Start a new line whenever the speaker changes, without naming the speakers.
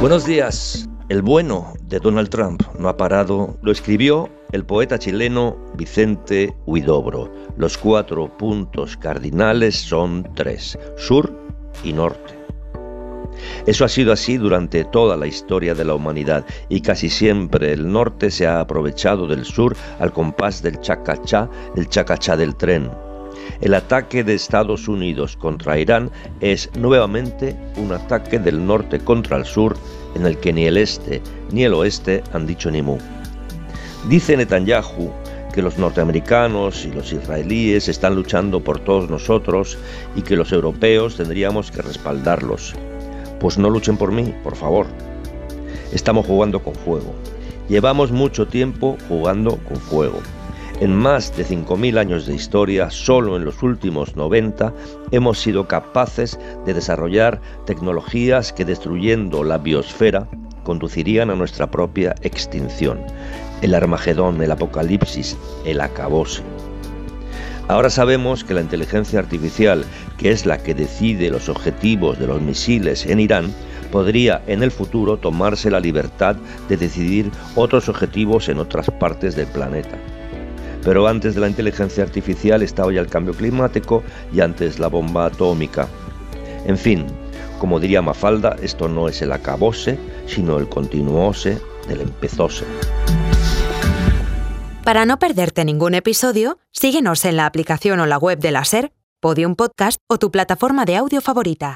Buenos días. El bueno de Donald Trump no ha parado. Lo escribió el poeta chileno Vicente Huidobro. Los 4 puntos cardinales son 3: sur y norte. Eso ha sido así durante toda la historia de la humanidad y casi siempre el norte se ha aprovechado del sur al compás del chacachá, el chacachá del tren. El ataque de Estados Unidos contra Irán es nuevamente un ataque del norte contra el sur, en el que ni el este ni el oeste han dicho ni mu. Dice Netanyahu que los norteamericanos y los israelíes están luchando por todos nosotros y que los europeos tendríamos que respaldarlos. Pues no luchen por mí, por favor. Estamos jugando con fuego. Llevamos mucho tiempo jugando con fuego. En más de 5.000 años de historia, solo en los últimos 90, hemos sido capaces de desarrollar tecnologías que, destruyendo la biosfera, conducirían a nuestra propia extinción. El Armagedón, el Apocalipsis, el acabose. Ahora sabemos que la inteligencia artificial, que es la que decide los objetivos de los misiles en Irán, podría en el futuro tomarse la libertad de decidir otros objetivos en otras partes del planeta. Pero antes de la inteligencia artificial estaba ya el cambio climático y antes la bomba atómica. En fin, como diría Mafalda, esto no es el acabose, sino el continuose del empezóse.
Para no perderte ningún episodio, síguenos en la aplicación o la web de la SER, Podium Podcast o tu plataforma de audio favorita.